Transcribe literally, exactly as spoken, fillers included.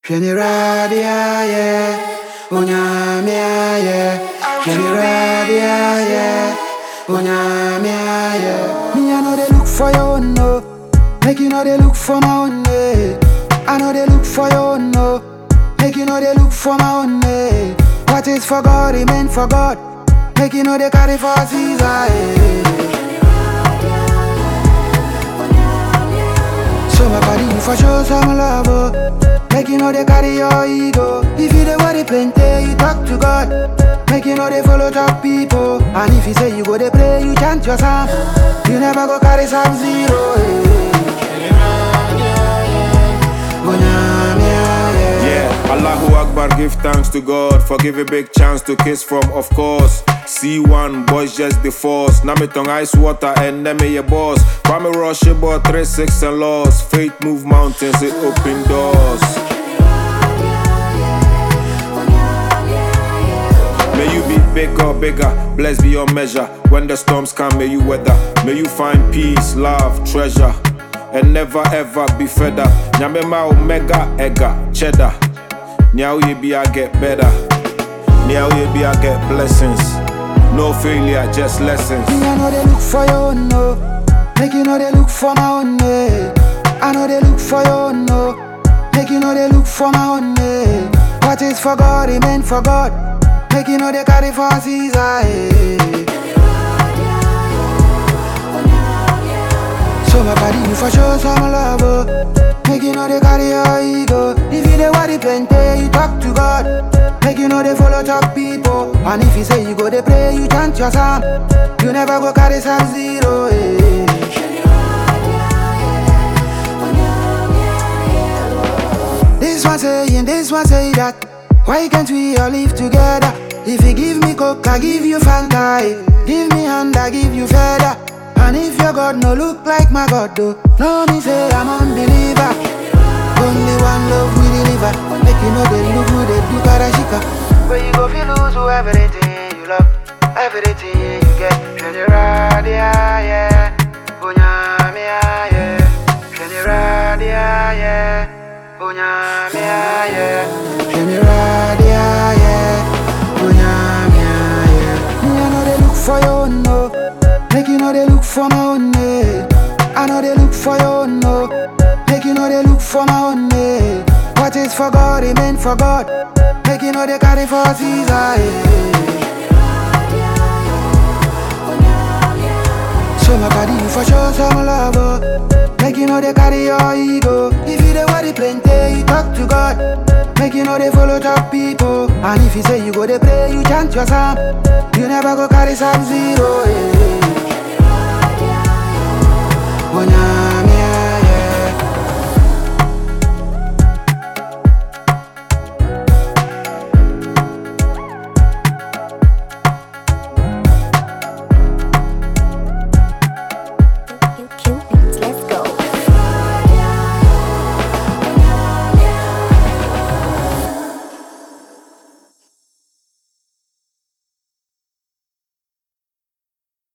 Radia, yeah, Unyamia, yeah, Radia, yeah, Unyamia, yeah. Me, I know they look for your no, make you know they look for my own, eh. I know they look for your no, make you know they look for my own, eh. What is for God, it meant for God, make you know they carry for Caesar, eh. So my body, you for sure some love, oh. Make you know they carry your ego. If you the worry plenty, you talk to God. Make you know they follow top people. And if you say you go they pray, you chant your psalm. You never go carry some zero, eh. Yeah, Allahu Akbar, give thanks to God for give a big chance to kiss from, of course. C one, boys just the force. Now me tongue ice water and then me your boss. Kwame rush about three six and laws. Faith move mountains, it open doors. May you be bigger, bigger, blessed beyond measure. When the storms come, may you weather. May you find peace, love, treasure, and never ever be fed up. Nyame ma omega, ega, cheddar. Nyao ye be I get better. Nyao ye be I get blessings. No failure, just lessons. Me, I know they look for your no, make you know they look for my own, eh. I know they look for your no, make you know they look for my own, eh. What is for God, it meant for God, make you know they carry for Caesar, eh. So my body, you for sure some love, oh. Make you know they carry your ego. If you the worry plenty, you talk to God. Make you know they follow top people. And if you say you go they pray, you chant your psalm. You never go carry some zero, eh. This one saying, this one say that. Why can't we all live together? If you give me coke, I give you Fanta, eh. Give me hand, I give you feather. And if your God no look like my God though, no me say I'm unbeliever. Only one love we deliver. Make you know they look good, they do karashika. Where you go feel lose to everything you love, everything you get. Radia, yeah, Unyamia, yeah. Radia, yeah, Unyamia, yeah. Radia, yeah, Unyamia, yeah. Me I know they look for your no, make you know they look for my own, eh. I know they look for your no, make you know they look for my own, eh. What is for God, it meant for God, make you know they carry for Caesar, eh. So my body, you for sure some love, oh. Make you know they carry your ego. If you the worry plenty, you talk to God. Make you know they follow top people. And if you say you go they pray, you chant your psalm. You never go carry some zero, eh.